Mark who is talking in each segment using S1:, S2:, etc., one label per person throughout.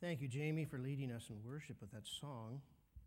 S1: Thank you, Jamie, for leading us in worship with that song.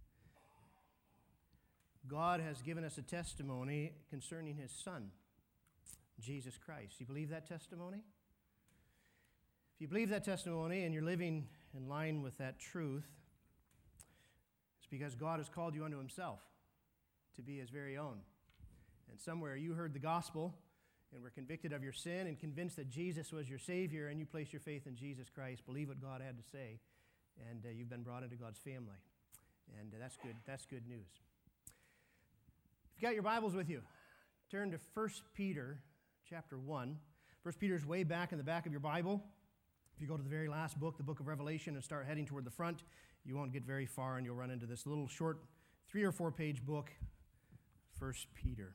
S1: God has given us a testimony concerning His Son, Jesus Christ. Do you believe that testimony? If you believe that testimony and you're living in line with that truth, it's because God has called you unto Himself to be His very own. And somewhere you heard the gospel and were convicted of your sin and convinced that Jesus was your Savior, and you placed your faith in Jesus Christ, believe what God had to say, and you've been brought into God's family. And that's good. That's good news. If you've got your Bibles with you, turn to 1 Peter chapter 1. 1 Peter is way back in the back of your Bible. If you go to the very last book, the book of Revelation, and start heading toward the front, you won't get very far, and you'll run into this little short 3 or 4 page book, 1 Peter.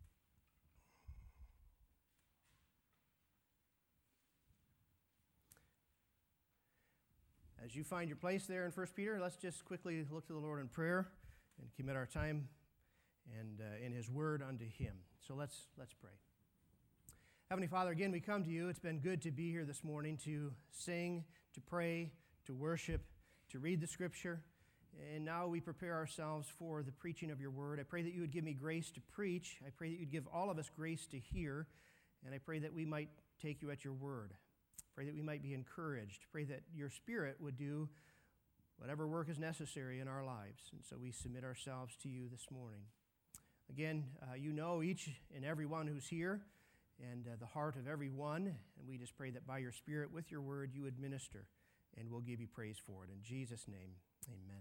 S1: As you find your place there in 1 Peter, let's just quickly look to the Lord in prayer and commit our time and in His Word unto Him. So let's pray. Heavenly Father, again, we come to You. It's been good to be here this morning to sing, to pray, to worship, to read the Scripture. And now we prepare ourselves for the preaching of Your Word. I pray that You would give me grace to preach. I pray that You'd give all of us grace to hear. And I pray that we might take You at Your word. Pray that we might be encouraged. Pray that Your Spirit would do whatever work is necessary in our lives. And so we submit ourselves to You this morning. Again, You know each and every one who's here and the heart of every one. And we just pray that by Your Spirit, with Your Word, You would minister. And we'll give You praise for it. In Jesus' name, amen.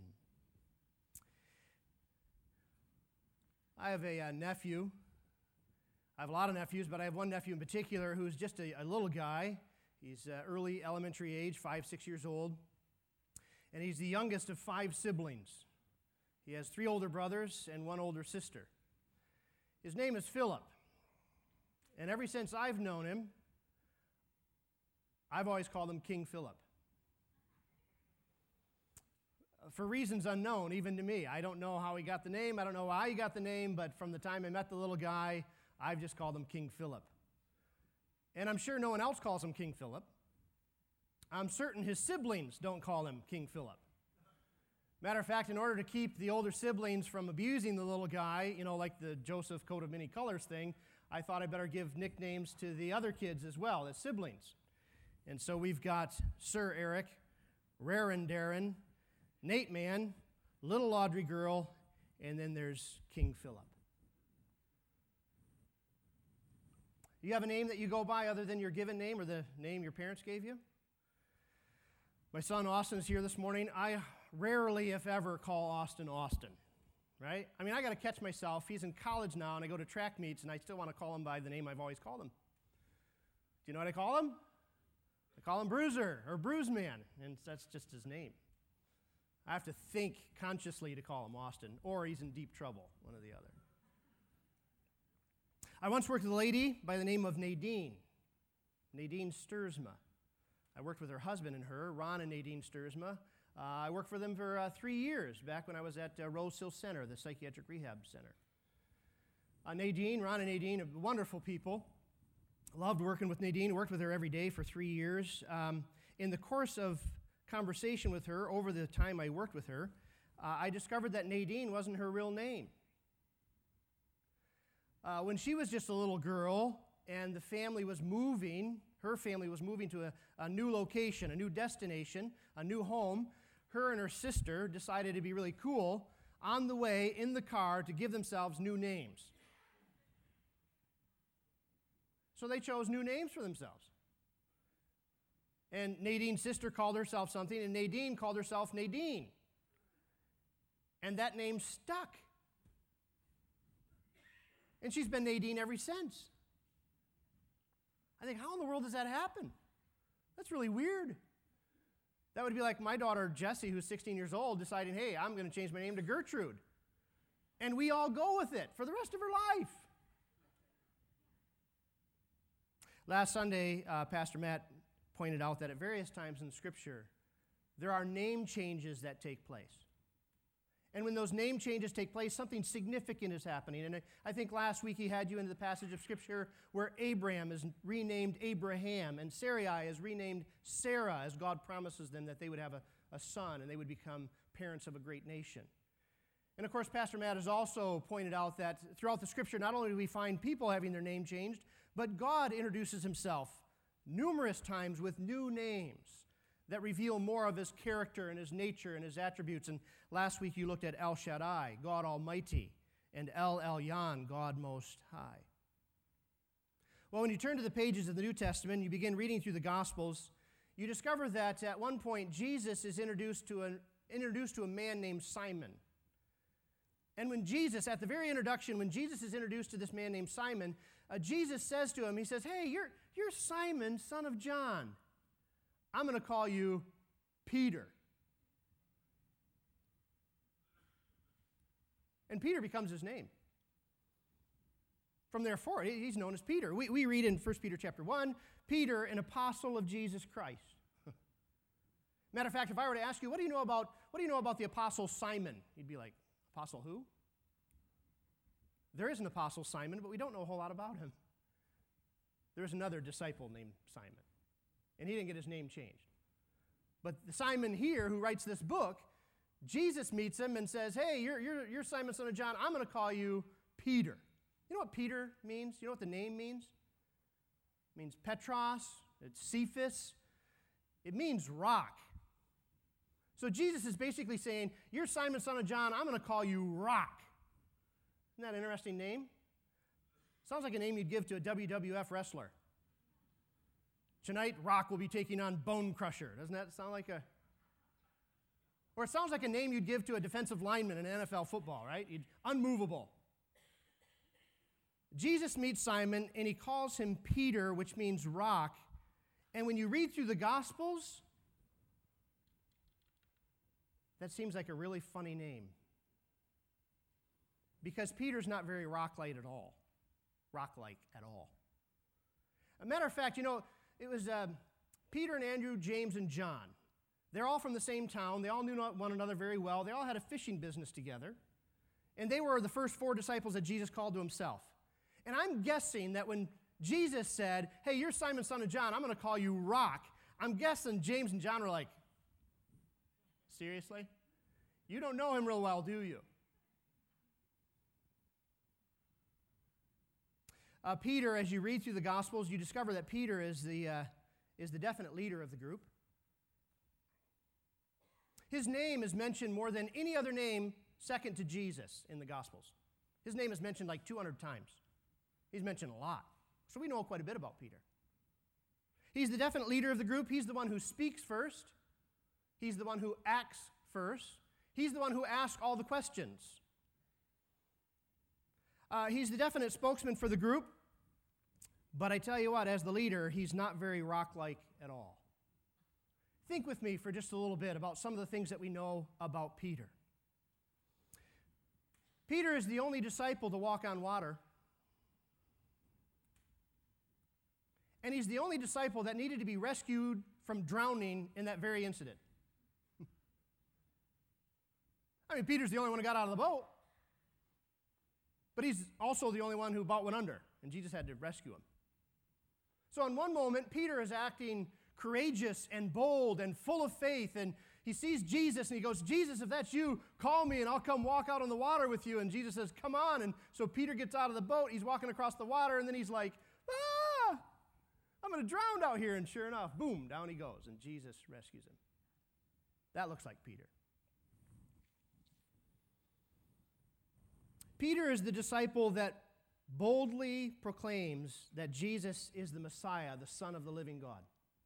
S1: I have a nephew. I have a lot of nephews, but I have one nephew in particular who's just a little guy. He's early elementary age, 5, 6 years old. And he's the youngest of 5 siblings. He has 3 older brothers and 1 older sister. His name is Philip. And ever since I've known him, I've always called him King Philip. For reasons unknown, even to me. I don't know how he got the name. I don't know why he got the name, but from the time I met the little guy, I've just called him King Philip. And I'm sure no one else calls him King Philip. I'm certain his siblings don't call him King Philip. Matter of fact, in order to keep the older siblings from abusing the little guy, like the Joseph coat of many colors thing, I thought I'd better give nicknames to the other kids as well, as siblings. And so we've got Sir Eric, Rarin Darren, Nate Man, Little Audrey Girl, and then there's King Philip. Do you have a name that you go by other than your given name or the name your parents gave you? My son Austin is here this morning. I rarely, if ever, call Austin, right? I mean, I got to catch myself. He's in college now, and I go to track meets, and I still want to call him by the name I've always called him. Do you know what I call him? I call him Bruiser or Bruise Man, and that's just his name. I have to think consciously to call him Austin, or he's in deep trouble, one or the other. I once worked with a lady by the name of Nadine Sturzma. I worked with her husband and her, Ron and Nadine Sturzma. I worked for them for 3 years, back when I was at Rose Hill Center, the psychiatric rehab center. Ron and Nadine are wonderful people. Loved working with Nadine, worked with her every day for 3 years. In the course of conversation with her, over the time I worked with her, I discovered that Nadine wasn't her real name. When she was just a little girl and her family was moving to a new location, a new destination, a new home, her and her sister decided to be really cool on the way in the car to give themselves new names. So they chose new names for themselves. And Nadine's sister called herself something, and Nadine called herself Nadine. And that name stuck. And she's been Nadine ever since. I think, how in the world does that happen? That's really weird. That would be like my daughter Jessie, who's 16 years old, deciding, hey, I'm going to change my name to Gertrude. And we all go with it for the rest of her life. Last Sunday, Pastor Matt pointed out that at various times in Scripture, there are name changes that take place. And when those name changes take place, something significant is happening. And I think last week he had you into the passage of Scripture where Abraham is renamed Abraham and Sarai is renamed Sarah, as God promises them that they would have a a son, and they would become parents of a great nation. And of course, Pastor Matt has also pointed out that throughout the Scripture, not only do we find people having their name changed, but God introduces himself numerous times with new names that reveal more of his character and his nature and his attributes. And last week you looked at El Shaddai, God Almighty, and El Elyon, God Most High. Well, when you turn to the pages of the New Testament, you begin reading through the Gospels, you discover that at one point Jesus is introduced to a man named Simon. And when Jesus, at the very introduction, when Jesus is introduced to this man named Simon, Jesus says to him, he says, "Hey, you're Simon, son of John. I'm going to call you Peter." And Peter becomes his name. From there forward, he's known as Peter. We read in 1 Peter chapter 1, Peter, an apostle of Jesus Christ. Matter of fact, if I were to ask you, what do you know about the apostle Simon? You'd be like, apostle who? There is an apostle Simon, but we don't know a whole lot about him. There's another disciple named Simon, and he didn't get his name changed. But the Simon here who writes this book, Jesus meets him and says, "Hey, you're Simon, son of John. I'm going to call you Peter." You know what Peter means? You know what the name means? It means Petros. It's Cephas. It means rock. So Jesus is basically saying, "You're Simon, son of John. I'm going to call you Rock." Isn't that an interesting name? Sounds like a name you'd give to a WWF wrestler. Tonight, Rock will be taking on Bone Crusher. Doesn't that sound like a... Or it sounds like a name you'd give to a defensive lineman in NFL football, right? Unmovable. Jesus meets Simon, and he calls him Peter, which means rock. And when you read through the Gospels, that seems like a really funny name. Because Peter's not very rock-like at all. Rock-like at all. A matter of fact, it was Peter and Andrew, James and John. They're all from the same town. They all knew one another very well. They all had a fishing business together. And they were the first 4 disciples that Jesus called to himself. And I'm guessing that when Jesus said, "Hey, you're Simon, son of John, I'm going to call you Rock," I'm guessing James and John were like, "Seriously? You don't know him real well, do you?" Peter, as you read through the Gospels, you discover that Peter is the definite leader of the group. His name is mentioned more than any other name second to Jesus in the Gospels. His name is mentioned like 200 times. He's mentioned a lot. So we know quite a bit about Peter. He's the definite leader of the group. He's the one who speaks first. He's the one who acts first. He's the one who asks all the questions. He's the definite spokesman for the group. But I tell you what, as the leader, he's not very rock-like at all. Think with me for just a little bit about some of the things that we know about Peter. Peter is the only disciple to walk on water. And he's the only disciple that needed to be rescued from drowning in that very incident. I mean, Peter's the only one who got out of the boat. But he's also the only one who about went under, and Jesus had to rescue him. So in one moment, Peter is acting courageous and bold and full of faith, and he sees Jesus, and he goes, "Jesus, if that's you, call me, and I'll come walk out on the water with you." And Jesus says, "Come on." And so Peter gets out of the boat, he's walking across the water, and then he's like, "I'm going to drown out here." And sure enough, boom, down he goes, and Jesus rescues him. That looks like Peter. Peter is the disciple that boldly proclaims that Jesus is the Messiah, the Son of the living God.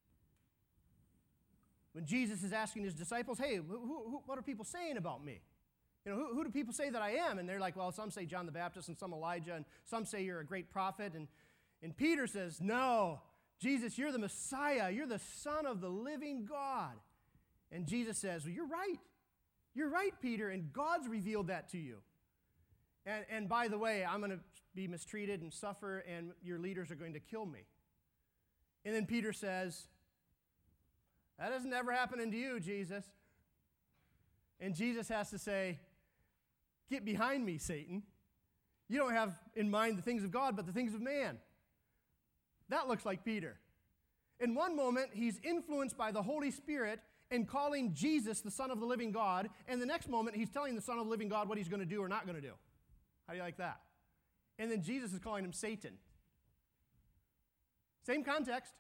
S1: When Jesus is asking his disciples, "Hey, what are people saying about me? Who do people say that I am?" And they're like, "Well, some say John the Baptist, and some Elijah, and some say you're a great prophet." And Peter says, "No, Jesus, you're the Messiah. You're the Son of the living God." And Jesus says, "Well, you're right. You're right, Peter, and God's revealed that to you. And by the way, I'm going to be mistreated and suffer, and your leaders are going to kill me." And then Peter says, "That hasn't ever happened to you, Jesus." And Jesus has to say, "Get behind me, Satan. You don't have in mind the things of God, but the things of man." That looks like Peter. In one moment, he's influenced by the Holy Spirit, and calling Jesus the Son of the living God, and the next moment he's telling the Son of the living God what he's going to do or not going to do. How do you like that? And then Jesus is calling him Satan. Same context.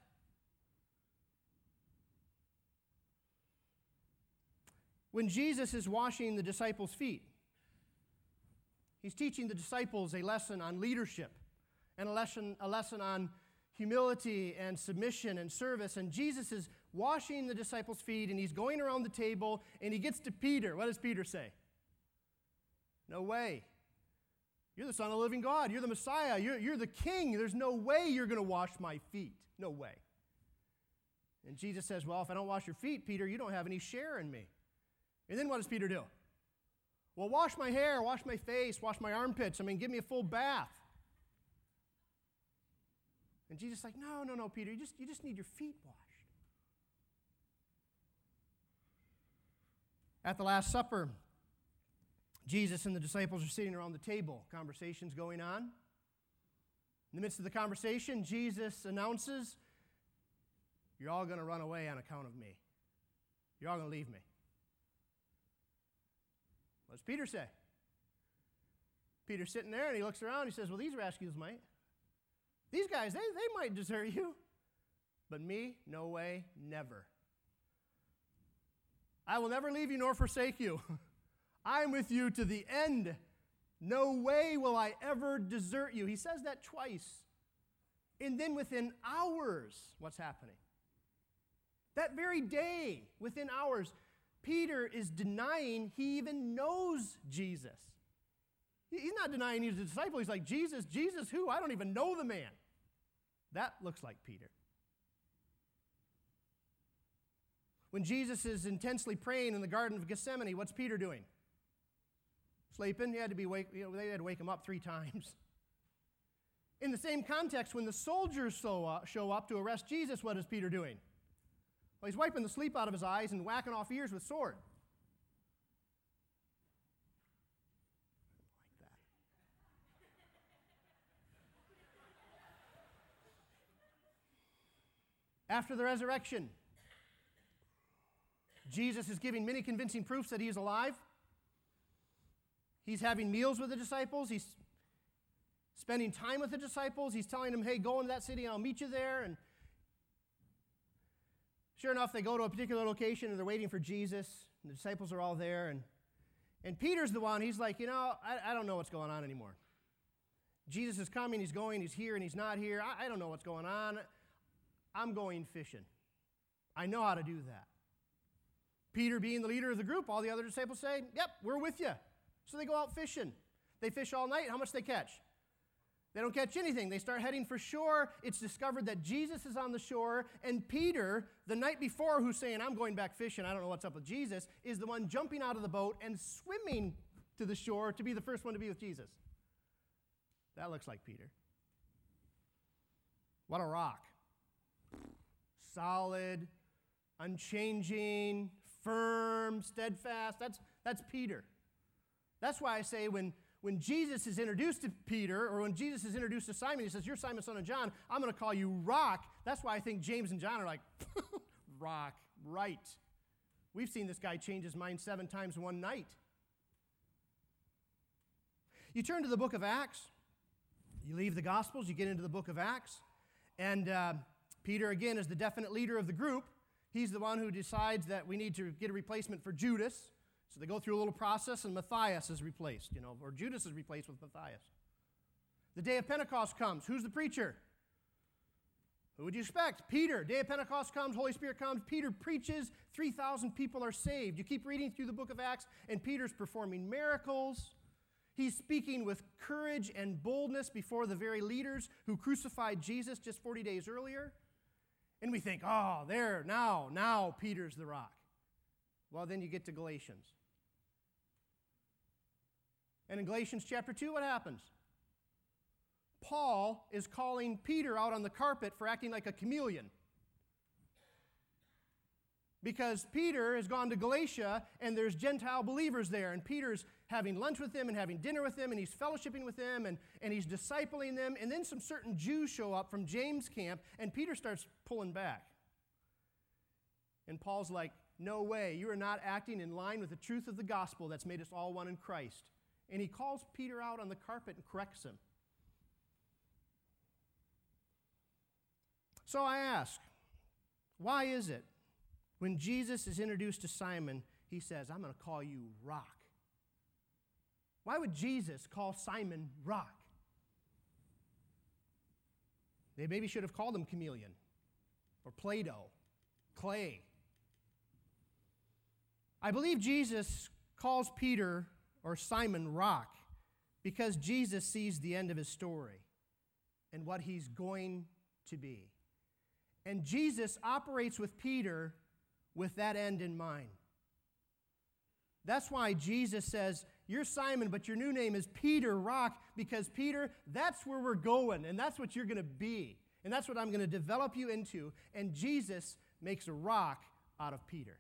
S1: When Jesus is washing the disciples' feet, he's teaching the disciples a lesson on leadership and a lesson on humility and submission and service. And Jesus is washing the disciples' feet, and he's going around the table, and he gets to Peter. What does Peter say? No way. You're the Son of the living God. You're the Messiah. You're the King. There's no way you're going to wash my feet. No way. And Jesus says, well, if I don't wash your feet, Peter, you don't have any share in me. And then what does Peter do? Well, wash my hair, wash my face, wash my armpits. Give me a full bath. And Jesus is like, no, Peter, you just need your feet washed. At the Last Supper, Jesus and the disciples are sitting around the table. Conversation's going on. In the midst of the conversation, Jesus announces, you're all going to run away on account of me. You're all going to leave me. What does Peter say? Peter's sitting there, and he looks around, he says, well, these rascals might. These guys, they might desert you. But me, no way, never. I will never leave you nor forsake you. I'm with you to the end. No way will I ever desert you. He says that twice. And then within hours, what's happening? That very day, within hours, Peter is denying he even knows Jesus. He's not denying he's a disciple. He's like, Jesus who? I don't even know the man. That looks like Peter. When Jesus is intensely praying in the Garden of Gethsemane, what's Peter doing? Sleeping. They had to wake him up 3 times. In the same context, when the soldiers show up to arrest Jesus, what is Peter doing? Well, he's wiping the sleep out of his eyes and whacking off ears with sword. Like that. After the resurrection, Jesus is giving many convincing proofs that he is alive. He's having meals with the disciples. He's spending time with the disciples. He's telling them, hey, go into that city and I'll meet you there. And sure enough, they go to a particular location and they're waiting for Jesus. And the disciples are all there. And Peter's the one, he's like, I don't know what's going on anymore. Jesus is coming, he's going, he's here, and he's not here. I don't know what's going on. I'm going fishing. I know how to do that. Peter, being the leader of the group, all the other disciples say, yep, we're with you. So they go out fishing. They fish all night. How much they catch? They don't catch anything. They start heading for shore. It's discovered that Jesus is on the shore, and Peter, the night before, who's saying, I'm going back fishing, I don't know what's up with Jesus, is the one jumping out of the boat and swimming to the shore to be the first one to be with Jesus. That looks like Peter. What a rock. Solid, unchanging, firm, steadfast. That's Peter. That's why I say when Jesus is introduced to Peter, or when Jesus is introduced to Simon, he says, you're Simon, son of John, I'm going to call you Rock. That's why I think James and John are like, Rock, right. We've seen this guy change his mind 7 times in one night. You turn to the book of Acts. You leave the Gospels, you get into the book of Acts. And Peter, again, is the definite leader of the group. He's the one who decides that we need to get a replacement for Judas. So they go through a little process, and Matthias is replaced, or Judas is replaced with Matthias. The day of Pentecost comes. Who's the preacher? Who would you expect? Peter. Day of Pentecost comes, Holy Spirit comes, Peter preaches, 3,000 people are saved. You keep reading through the book of Acts, and Peter's performing miracles. He's speaking with courage and boldness before the very leaders who crucified Jesus just 40 days earlier. And we think, now Peter's the rock. Well, then you get to Galatians. And in Galatians chapter 2, what happens? Paul is calling Peter out on the carpet for acting like a chameleon. Because Peter has gone to Galatia, and there's Gentile believers there, and Peter's having lunch with them and having dinner with them, and he's fellowshipping with them, and he's discipling them, and then some certain Jews show up from James' camp, and Peter starts pulling back. And Paul's like, no way. You are not acting in line with the truth of the gospel that's made us all one in Christ. And he calls Peter out on the carpet and corrects him. So I ask, why is it when Jesus is introduced to Simon, he says, I'm going to call you Rock? Why would Jesus call Simon Rock? They maybe should have called him Chameleon or Play-Doh, clay. I believe Jesus calls Peter or Simon Rock because Jesus sees the end of his story and what he's going to be. And Jesus operates with Peter with that end in mind. That's why Jesus says, you're Simon, but your new name is Peter, Rock, because Peter, that's where we're going, and that's what you're going to be. And that's what I'm going to develop you into. And Jesus makes a rock out of Peter.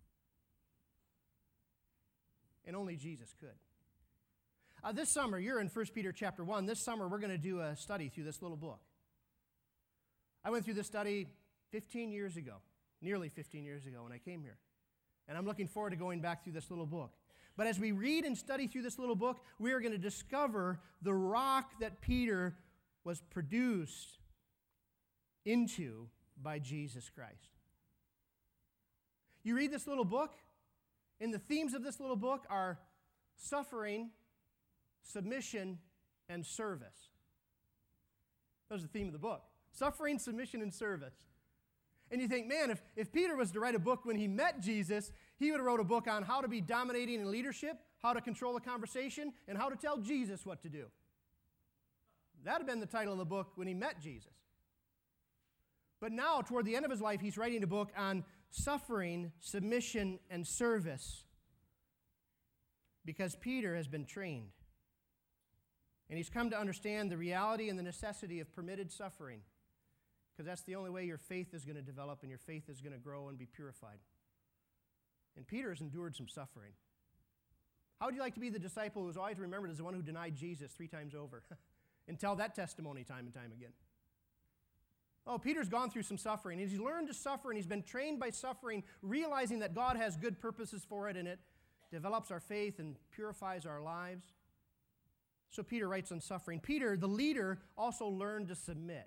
S1: And only Jesus could. This summer, you're in 1 Peter chapter 1. This summer, we're going to do a study through this little book. I went through this study 15 years ago, nearly 15 years ago when I came here. And I'm looking forward to going back through this little book. But as we read and study through this little book, we are going to discover the rock that Peter was produced into by Jesus Christ. You read this little book, and the themes of this little book are suffering, submission, and service. That's the theme of the book. Suffering, submission, and service. And you think, man, if Peter was to write a book when he met Jesus, he would have wrote a book on how to be dominating in leadership, how to control a conversation, and how to tell Jesus what to do. That would have been the title of the book when he met Jesus. But now, toward the end of his life, he's writing a book on suffering, submission, and service because Peter has been trained. And he's come to understand the reality and the necessity of permitted suffering, because that's the only way your faith is going to develop and your faith is going to grow and be purified. And Peter has endured some suffering. How would you like to be the disciple who's always remembered as the one who denied Jesus 3 times over and tell that testimony time and time again? Oh, Peter's gone through some suffering. He's learned to suffer, and he's been trained by suffering, realizing that God has good purposes for it, and it develops our faith and purifies our lives. So Peter writes on suffering. Peter, the leader, also learned to submit.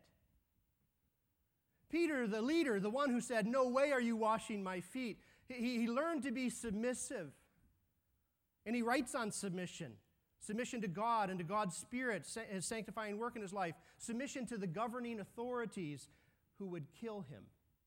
S1: Peter, the leader, the one who said, no way are you washing my feet, he learned to be submissive. And he writes on submission. Submission to God and to God's Spirit, his sanctifying work in his life. Submission to the governing authorities who would kill him.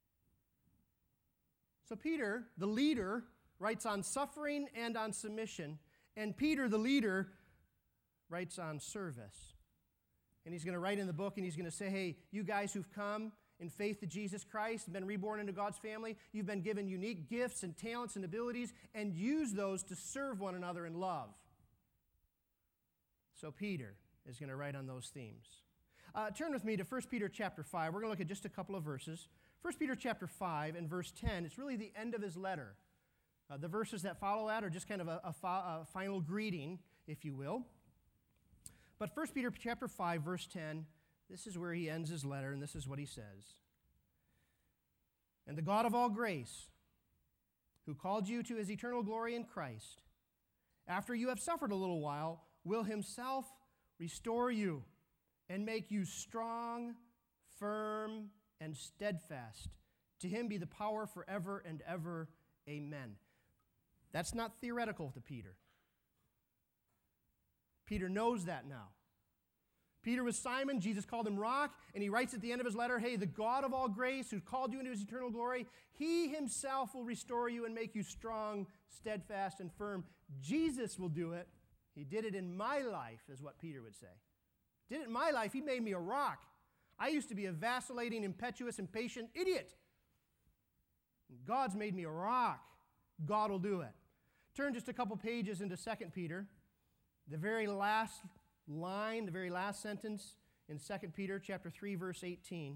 S1: So Peter, the leader, writes on suffering and on submission. And Peter, the leader, writes on service. And he's going to write in the book and he's going to say, hey, you guys who've come in faith to Jesus Christ, been reborn into God's family, you've been given unique gifts and talents and abilities, and use those to serve one another in love. So Peter is going to write on those themes. Turn with me to 1 Peter chapter 5. We're going to look at just a couple of verses. 1 Peter chapter 5 and verse 10, it's really the end of his letter. The verses that follow that are just kind of a final greeting, if you will. But 1 Peter chapter 5, verse 10, this is where he ends his letter, and this is what he says. And the God of all grace, who called you to his eternal glory in Christ, after you have suffered a little while, will himself restore you and make you strong, firm, and steadfast. To him be the power forever and ever. Amen. That's not theoretical to Peter. Peter knows that now. Peter was Simon, Jesus called him Rock, and he writes at the end of his letter, hey, the God of all grace who called you into his eternal glory, he himself will restore you and make you strong, steadfast, and firm. Jesus will do it. He did it in my life, is what Peter would say. Did it in my life. He made me a rock. I used to be a vacillating, impetuous, impatient idiot. God's made me a rock. God will do it. Turn just a couple pages into 2 Peter. The very last line, the very last sentence in 2 Peter chapter 3, verse 18.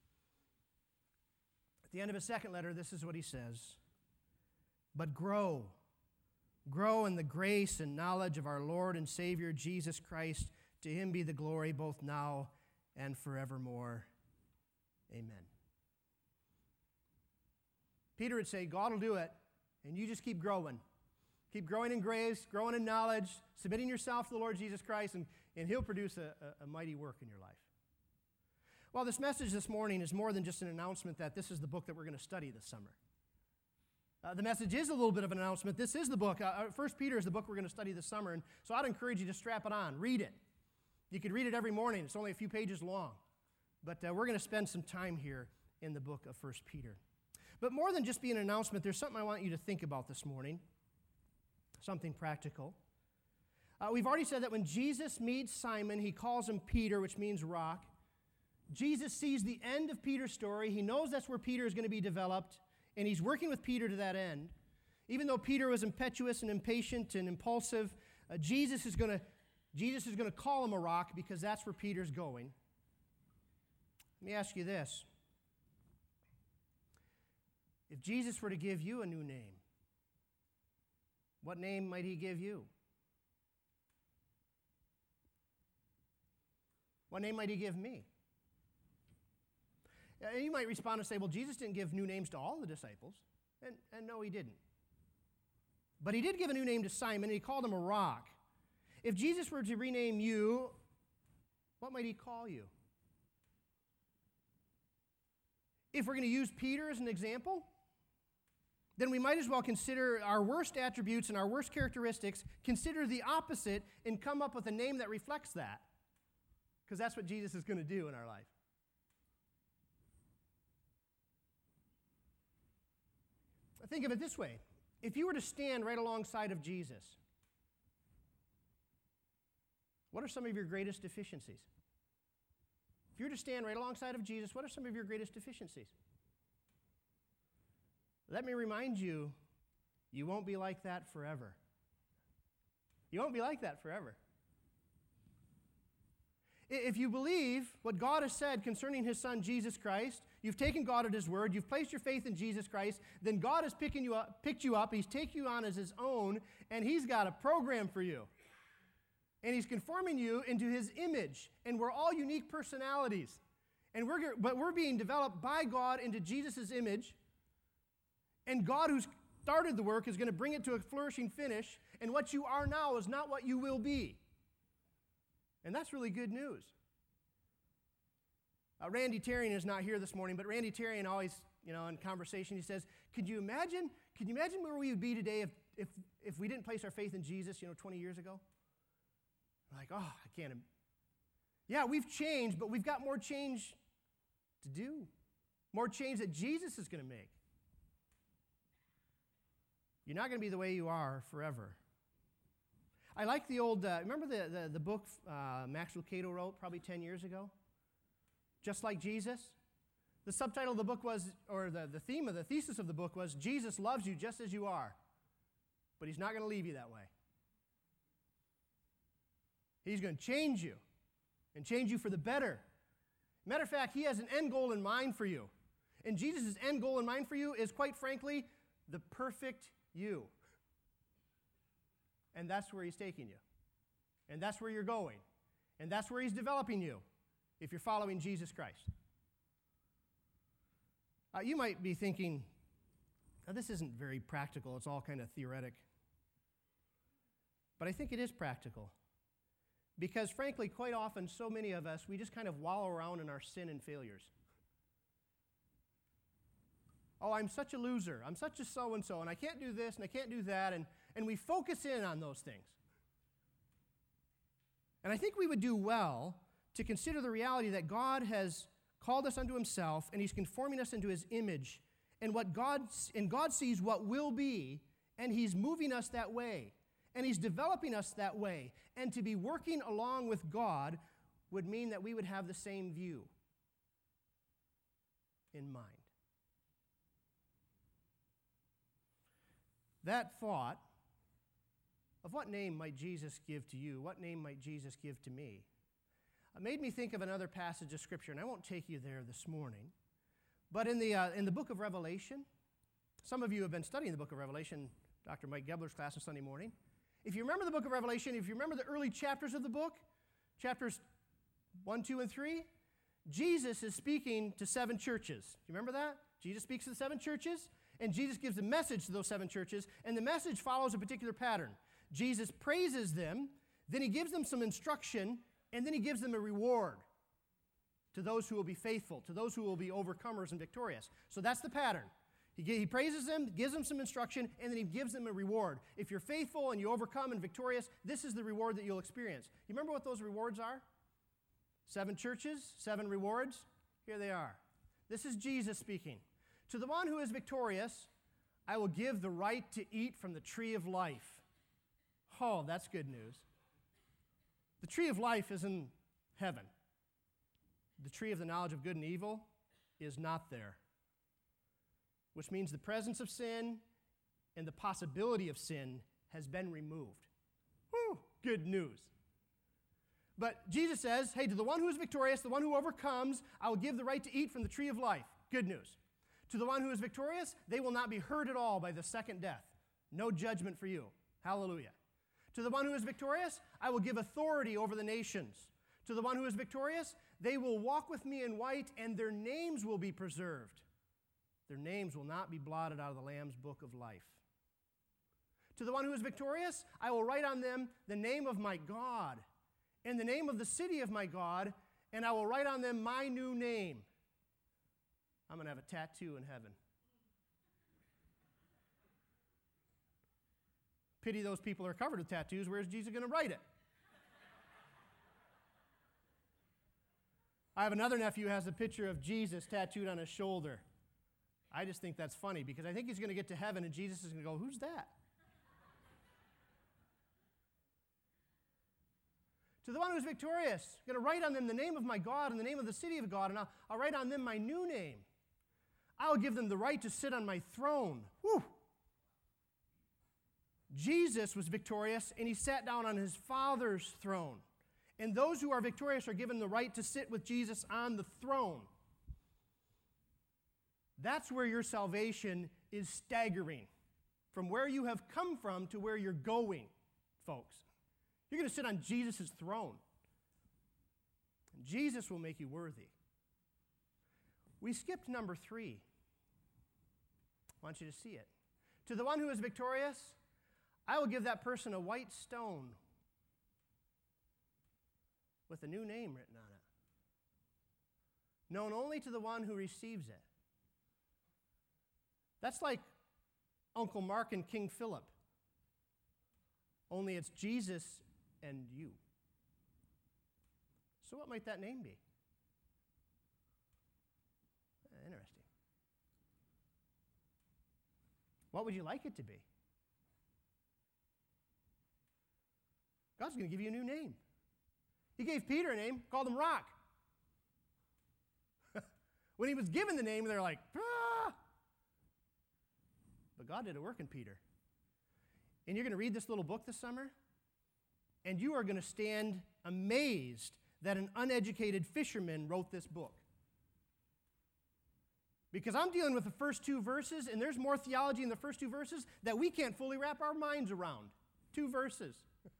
S1: At the end of his second letter, this is what he says. But grow in the grace and knowledge of our Lord and Savior, Jesus Christ. To him be the glory both now and forevermore. Amen. Peter would say, God will do it. And you just keep growing. Keep growing in grace, growing in knowledge, submitting yourself to the Lord Jesus Christ, and He'll produce a mighty work in your life. Well, this message this morning is more than just an announcement that this is the book that we're going to study this summer. The message is a little bit of an announcement. This is the book. 1 Peter is the book we're going to study this summer, and so I'd encourage you to strap it on. Read it. You could read it every morning. It's only a few pages long. But we're going to spend some time here in the book of 1 Peter. But more than just being an announcement, there's something I want you to think about this morning, something practical. We've already said that when Jesus meets Simon, he calls him Peter, which means rock. Jesus sees the end of Peter's story. He knows that's where Peter is going to be developed, and he's working with Peter to that end. Even though Peter was impetuous and impatient and impulsive, Jesus is going to call him a rock because that's where Peter's going. Let me ask you this. If Jesus were to give you a new name, what name might he give you? What name might he give me? You might respond and say, well, Jesus didn't give new names to all the disciples. And no, he didn't. But he did give a new name to Simon, and he called him a rock. If Jesus were to rename you, what might he call you? If we're going to use Peter as an example, then we might as well consider our worst attributes and our worst characteristics, consider the opposite, and come up with a name that reflects that. Because that's what Jesus is going to do in our life. Think of it this way. If you were to stand right alongside of Jesus, what are some of your greatest deficiencies? If you were to stand right alongside of Jesus, what are some of your greatest deficiencies? Let me remind you, you won't be like that forever. You won't be like that forever. If you believe what God has said concerning His Son, Jesus Christ, you've taken God at His word, you've placed your faith in Jesus Christ, then God has picked you up, He's taken you on as His own, and He's got a program for you. And He's conforming you into His image, and we're all unique personalities. But we're being developed by God into Jesus' image, and God who's started the work is going to bring it to a flourishing finish, and what you are now is not what you will be. And that's really good news. Randy Terrian is not here this morning, but Randy Terrian always, in conversation, he says, Can you imagine where we would be today if we didn't place our faith in Jesus, 20 years ago? We're like, I can't. Yeah, we've changed, but we've got more change to do. More change that Jesus is going to make. You're not going to be the way you are forever. I like the old, remember the book Max Lucado wrote probably 10 years ago? Just Like Jesus? The subtitle of the book was, or the theme of the thesis of the book was, Jesus loves you just as you are, but He's not going to leave you that way. He's going to change you, and change you for the better. Matter of fact, He has an end goal in mind for you. And Jesus' end goal in mind for you is, quite frankly, the perfect you. And that's where He's taking you. And that's where you're going. And that's where He's developing you, if you're following Jesus Christ. You might be thinking, this isn't very practical. It's all kind of theoretic. But I think it is practical. Because frankly, quite often, so many of us, we just kind of wallow around in our sin and failures. Oh, I'm such a loser. I'm such a so-and-so, and I can't do this, and I can't do that, and we focus in on those things. And I think we would do well to consider the reality that God has called us unto Himself, and He's conforming us into His image, and God sees what will be, and He's moving us that way, and He's developing us that way. And to be working along with God would mean that we would have the same view in mind. That thought of what name might Jesus give to you, what name might Jesus give to me, made me think of another passage of Scripture, and I won't take you there this morning. But in the book of Revelation, some of you have been studying the book of Revelation, Dr. Mike Gebler's class on Sunday morning. If you remember the book of Revelation, if you remember the early chapters of the book, chapters 1, 2, and 3, Jesus is speaking to 7 churches. Do you remember that? Jesus speaks to the 7 churches, And Jesus gives a message to those 7 churches, and the message follows a particular pattern. Jesus praises them, then he gives them some instruction, and then he gives them a reward to those who will be faithful, to those who will be overcomers and victorious. So that's the pattern. He praises them, gives them some instruction, and then he gives them a reward. If you're faithful and you overcome and victorious, this is the reward that you'll experience. You remember what those rewards are? 7 churches, 7 rewards. Here they are. This is Jesus speaking. To the one who is victorious, I will give the right to eat from the tree of life. Oh, that's good news. The tree of life is in heaven. The tree of the knowledge of good and evil is not there, which means the presence of sin and the possibility of sin has been removed. Whew, good news. But Jesus says, hey, to the one who is victorious, the one who overcomes, I will give the right to eat from the tree of life. Good news. To the one who is victorious, they will not be hurt at all by the second death. No judgment for you. Hallelujah. To the one who is victorious, I will give authority over the nations. To the one who is victorious, they will walk with me in white, and their names will be preserved. Their names will not be blotted out of the Lamb's book of life. To the one who is victorious, I will write on them the name of my God and the name of the city of my God, and I will write on them my new name. I'm going to have a tattoo in heaven. Pity those people who are covered with tattoos. Where's Jesus going to write it? I have another nephew who has a picture of Jesus tattooed on his shoulder. I just think that's funny because I think he's going to get to heaven and Jesus is going to go, who's that? To the one who's victorious, I'm going to write on them the name of my God and the name of the city of God, and I'll write on them my new name. I will give them the right to sit on my throne. Whew. Jesus was victorious, and he sat down on his Father's throne. And those who are victorious are given the right to sit with Jesus on the throne. That's where your salvation is staggering. From where you have come from to where you're going, folks. You're going to sit on Jesus' throne. And Jesus will make you worthy. We skipped number 3. I want you to see it. To the one who is victorious, I will give that person a white stone with a new name written on it, known only to the one who receives it. That's like Uncle Mark and King Philip, only it's Jesus and you. So what might that name be? Interesting. What would you like it to be? God's going to give you a new name. He gave Peter a name, called him Rock. When he was given the name, they're like, ah! But God did a work in Peter. And you're going to read this little book this summer, and you are going to stand amazed that an uneducated fisherman wrote this book. Because I'm dealing with the first 2 verses, and there's more theology in the first 2 verses that we can't fully wrap our minds around. 2 verses.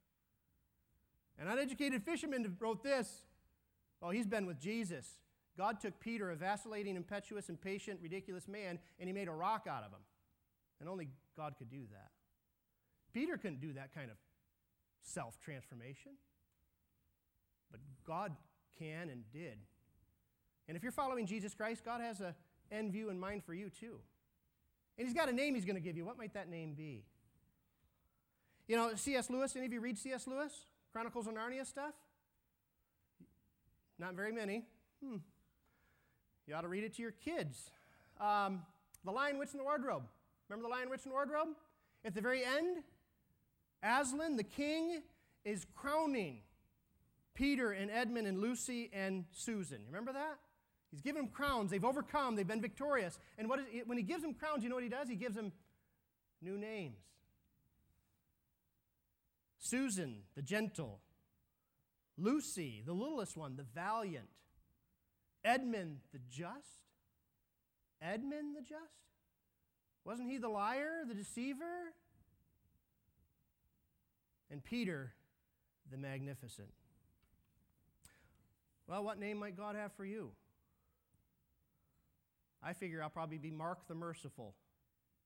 S1: An uneducated fisherman wrote this. Oh, he's been with Jesus. God took Peter, a vacillating, impetuous, impatient, ridiculous man, and he made a rock out of him. And only God could do that. Peter couldn't do that kind of self-transformation. But God can and did. And if you're following Jesus Christ, God has an end view in mind for you too. And he's got a name he's going to give you. What might that name be? You know, C.S. Lewis, any of you read C.S. Lewis? Chronicles of Narnia stuff? Not very many. You ought to read it to your kids. The Lion, Witch, and the Wardrobe. Remember The Lion, Witch, and the Wardrobe? At the very end, Aslan, the king, is crowning Peter and Edmund and Lucy and Susan. You remember that? He's giving them crowns. They've overcome. They've been victorious. And when he gives them crowns, you know what he does? He gives them new names. Susan, the gentle. Lucy, the littlest one, the valiant. Edmund, the just. Edmund, the just? Wasn't he the liar, the deceiver? And Peter, the magnificent. Well, what name might God have for you? I figure I'll probably be Mark the Merciful.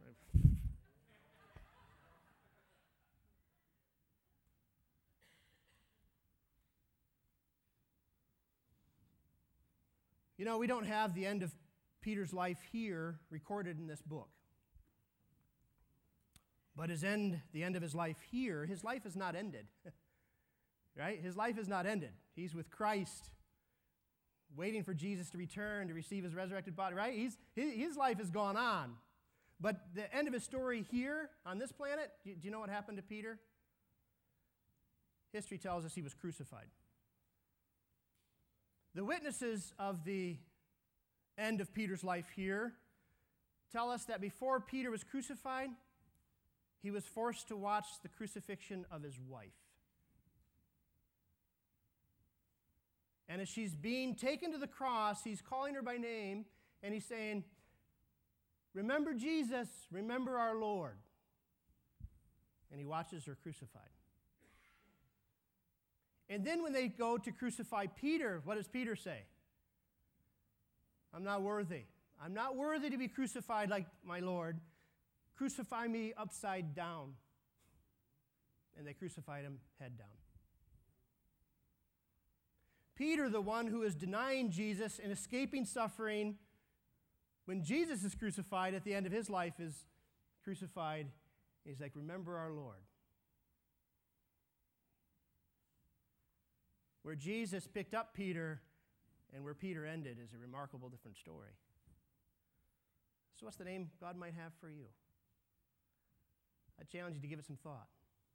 S1: You know, we don't have the end of Peter's life here recorded in this book. But the end of his life here, his life is not ended. Right? His life is not ended. He's with Christ, waiting for Jesus to return to receive his resurrected body, right? His life has gone on. But the end of his story here on this planet, do you know what happened to Peter? History tells us he was crucified. The witnesses of the end of Peter's life here tell us that before Peter was crucified, he was forced to watch the crucifixion of his wife. And as she's being taken to the cross, he's calling her by name, and he's saying, "Remember Jesus, remember our Lord." And he watches her crucified. And then when they go to crucify Peter, what does Peter say? "I'm not worthy. I'm not worthy to be crucified like my Lord. Crucify me upside down." And they crucified him head down. Peter, the one who is denying Jesus and escaping suffering, when Jesus is crucified at the end of his life, is crucified. He's like, "Remember our Lord." Where Jesus picked up Peter and where Peter ended is a remarkable different story. So what's the name God might have for you? I challenge you to give it some thought.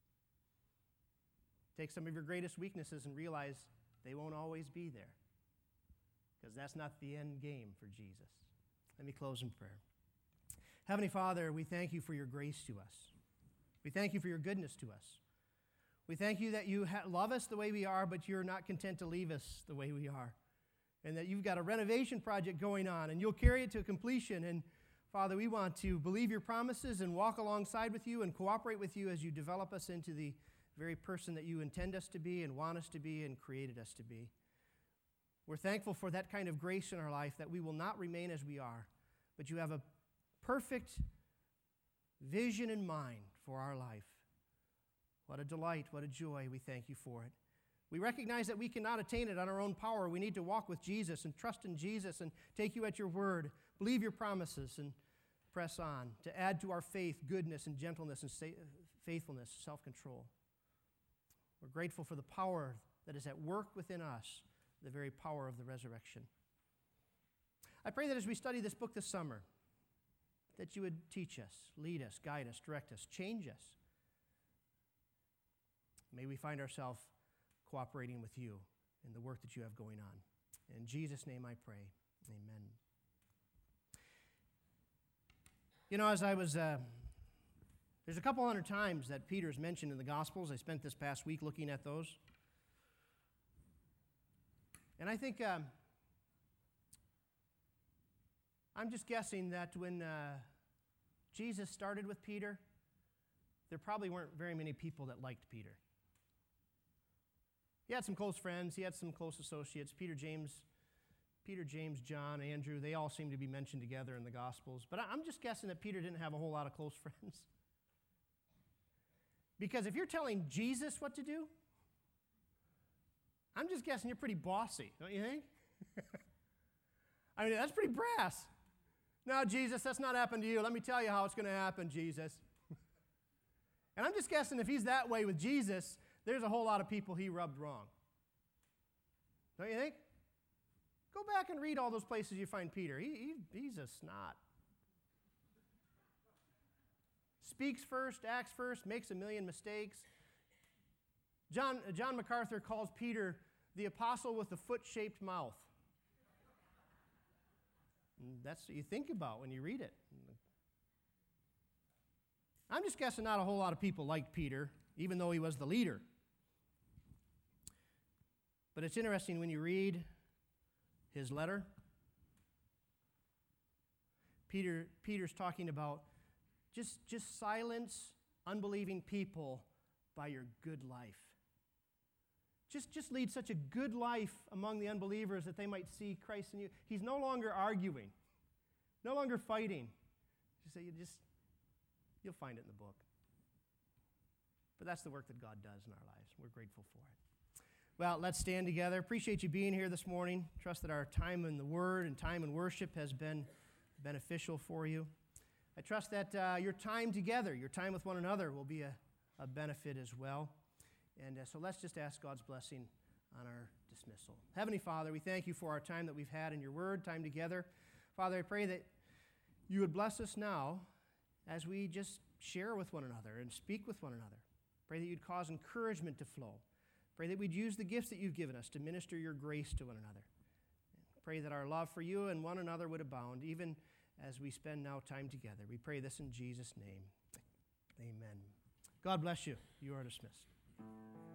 S1: Take some of your greatest weaknesses and realize they won't always be there, because that's not the end game for Jesus. Let me close in prayer. Heavenly Father, we thank you for your grace to us. We thank you for your goodness to us. We thank you that you love us the way we are, but you're not content to leave us the way we are, and that you've got a renovation project going on, and you'll carry it to completion. And Father, we want to believe your promises and walk alongside with you and cooperate with you as you develop us into the very person that you intend us to be and want us to be and created us to be. We're thankful for that kind of grace in our life, that we will not remain as we are, but you have a perfect vision in mind for our life. What a delight, what a joy. We thank you for it. We recognize that we cannot attain it on our own power. We need to walk with Jesus and trust in Jesus and take you at your word, believe your promises, and press on to add to our faith goodness and gentleness and faithfulness, self-control. We're grateful for the power that is at work within us, the very power of the resurrection. I pray that as we study this book this summer, that you would teach us, lead us, guide us, direct us, change us. May we find ourselves cooperating with you in the work that you have going on. In Jesus' name I pray, amen. You know, as I was, there's a couple hundred times that Peter's mentioned in the Gospels. I spent this past week looking at those. And I think, I'm just guessing that when Jesus started with Peter, there probably weren't very many people that liked Peter. He had some close friends. He had some close associates. Peter, James, John, Andrew, they all seem to be mentioned together in the Gospels. But I'm just guessing that Peter didn't have a whole lot of close friends. Because if you're telling Jesus what to do, I'm just guessing you're pretty bossy, don't you think? I mean, that's pretty brass. No, Jesus, that's not happened to you. Let me tell you how it's going to happen, Jesus. And I'm just guessing if he's that way with Jesus, there's a whole lot of people he rubbed wrong. Don't you think? Go back and read all those places you find Peter. He's a snot. Speaks first, acts first, makes a million mistakes. John MacArthur calls Peter the apostle with the foot-shaped mouth. And that's what you think about when you read it. I'm just guessing not a whole lot of people liked Peter, even though he was the leader. But it's interesting when you read his letter. Peter's talking about just silence unbelieving people by your good life. Just lead such a good life among the unbelievers that they might see Christ in you. He's no longer arguing, no longer fighting. You You'll find it in the book. But that's the work that God does in our lives. We're grateful for it. Well, let's stand together. Appreciate you being here this morning. Trust that our time in the Word and time in worship has been beneficial for you. I trust that your time together, your time with one another, will be a benefit as well. And so let's just ask God's blessing on our dismissal. Heavenly Father, we thank you for our time that we've had in your Word, time together. Father, I pray that you would bless us now as we just share with one another and speak with one another. Pray that you'd cause encouragement to flow. Pray that we'd use the gifts that you've given us to minister your grace to one another. Pray that our love for you and one another would abound, even as we spend now time together. We pray this in Jesus' name. Amen. God bless you. You are dismissed.